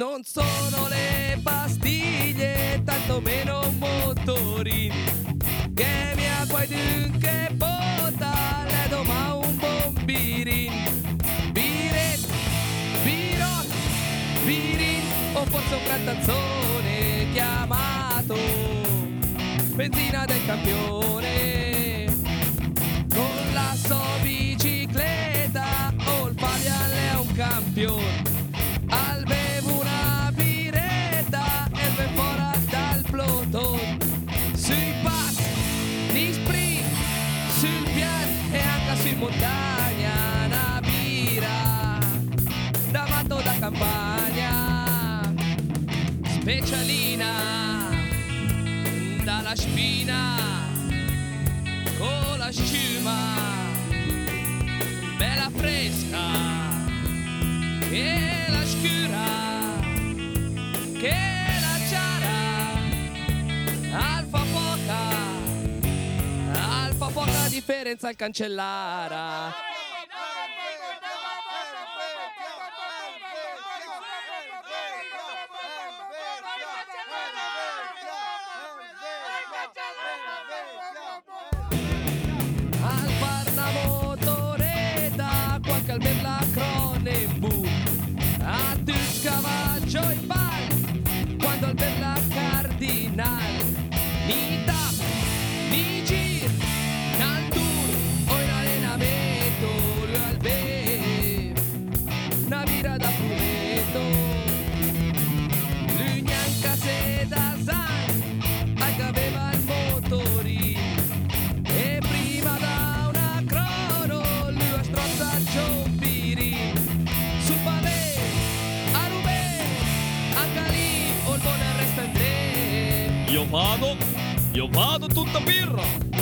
Non sono le pastiglie, tanto meno un motorin, che mi acqua che porta, le do ma un bombirin. Biret, birot, birin, o forse un grattazzone chiamato benzina del campione. Con la sua bicicletta, o il Fabian è un campione. Al bevo una biretta e ben fuori dal pelotone. Sui pass, ni sprint, sul pian e anche sui montagna. Una birra da matto da campagna, specialina dalla spina con la sciuma bella fresca e la scura che la ciara alfa poca differenza al cancellara. Al Parna motoreta, qualche almeno la Cronenburg, a Tusca Maggio e Bal, quando al bella Cardinal, ni tap, ni gir, nal tour, o in allenamento, lui al bev, una birra da fumetto, lui neanche se da san, anche aveva il motorino. E prima da una crono lui a strozza il Gioviri. Su Pavè, a Rubè, anche lì il buon resta in tre. Io vado tutta birra.